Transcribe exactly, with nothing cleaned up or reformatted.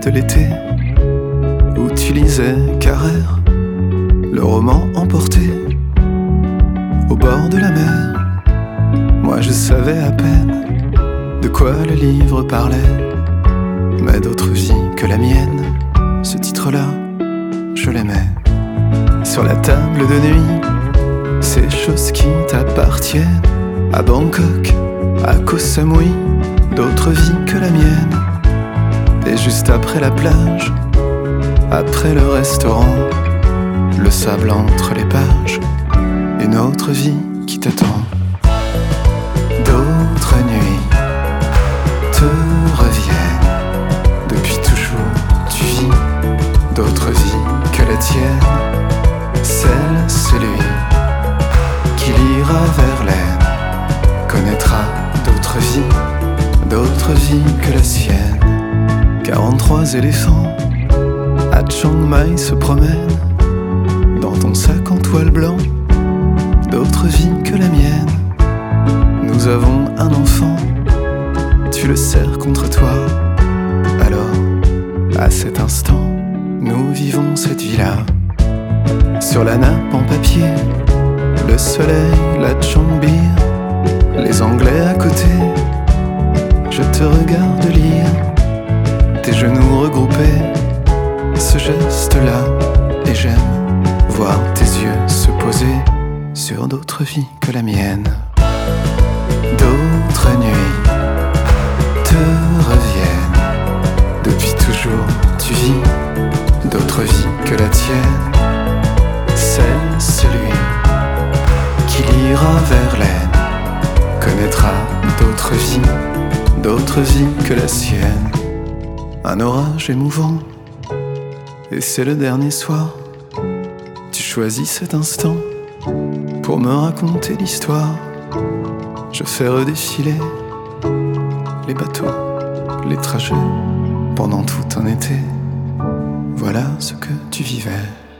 de l'été, où tu lisais Carrère, le roman emporté au bord de la mer. Moi je savais à peine de quoi le livre parlait, mais d'autres vies que la mienne, ce titre-là, je l'aimais. Sur la table de nuit, ces choses qui t'appartiennent, à Bangkok, à Koh Samui, d'autres vies que la mienne. Et juste après la plage, après le restaurant, le sable entre les pages, une autre vie qui t'attend. D'autres nuits te reviennent, depuis toujours tu vis d'autres vies que la tienne. Celle, celui qui lira Verlaine connaîtra d'autres vies, d'autres vies que la sienne. quarante-trois éléphants à Chiang Mai se promènent dans ton sac en toile blanc, d'autres vies que la mienne. Nous avons un enfant, tu le serres contre toi. Alors, à cet instant, nous vivons cette vie-là. Sur la nappe en papier, le soleil, la chambire, les Anglais à côté. Je te regarde lire, tes genoux regroupés, ce geste-là, et j'aime voir tes yeux se poser sur d'autres vies que la mienne. D'autres nuits te reviennent, depuis toujours tu vis d'autres vies que la tienne. Celle, celui qui lira Verlaine connaîtra d'autres vies, d'autres vies que la sienne. Un orage émouvant, et c'est le dernier soir. Tu choisis cet instant pour me raconter l'histoire. Je fais redéfiler les bateaux, les trajets pendant tout un été. Voilà ce que tu vivais.